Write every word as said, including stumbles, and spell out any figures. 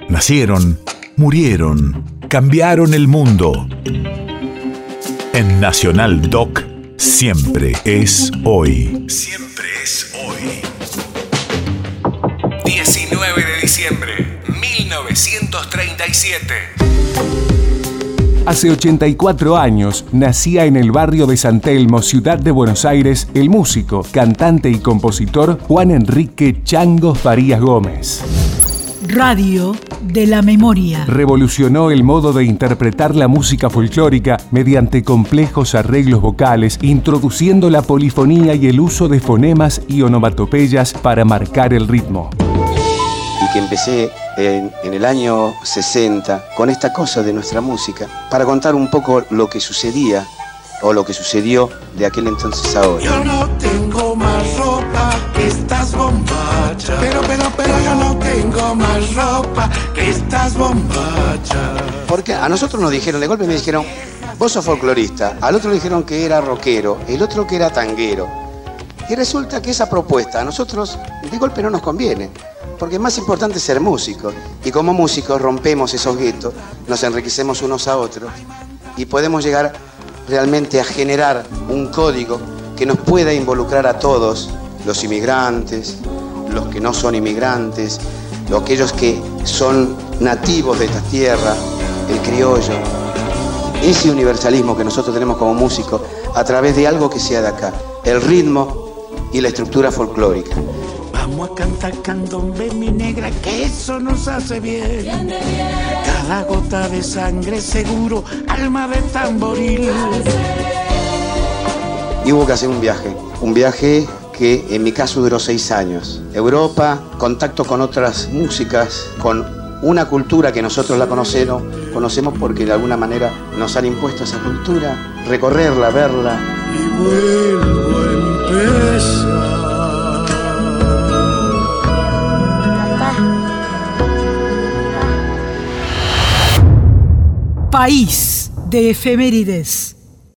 Nacieron, murieron, cambiaron el mundo. En Nacional Doc, siempre es hoy. Siempre es hoy. diecinueve de diciembre, mil novecientos treinta y siete. Hace ochenta y cuatro años nacía en el barrio de San Telmo, ciudad de Buenos Aires, el músico, cantante y compositor Juan Enrique Chango Farías Gómez. Radio de la memoria. Revolucionó el modo de interpretar la música folclórica mediante complejos arreglos vocales, introduciendo la polifonía y el uso de fonemas y onomatopeyas para marcar el ritmo. Y que empecé en, en el año sesenta con esta cosa de nuestra música para contar un poco lo que sucedía o lo que sucedió de aquel entonces a ahora. Yo no tengo más ropa que estas bombachas, pero, pero, pero yo no tengo más ropa que estas bombachas. Porque a nosotros nos dijeron, de golpe me dijeron, vos sos folclorista, al otro le dijeron que era rockero, el otro que era tanguero. Y resulta que esa propuesta a nosotros de golpe no nos conviene, porque es más importante ser músicos. Y como músicos rompemos esos guetos, nos enriquecemos unos a otros y podemos llegar realmente a generar un código que nos pueda involucrar a todos, los inmigrantes, los que no son inmigrantes, aquellos que son nativos de esta tierra, el criollo. Ese universalismo que nosotros tenemos como músicos a través de algo que sea de acá, el ritmo y la estructura folclórica. Vamos a cantar candombe, mi negra, que eso nos hace bien. Cada gota de sangre seguro, alma de tamboril. Y hubo que hacer un viaje, un viaje que en mi caso duró seis años. Europa, contacto con otras músicas, con una cultura que nosotros la conocemos, conocemos porque de alguna manera nos han impuesto esa cultura, recorrerla, verla. Y vuelvo a empezar. País de efemérides.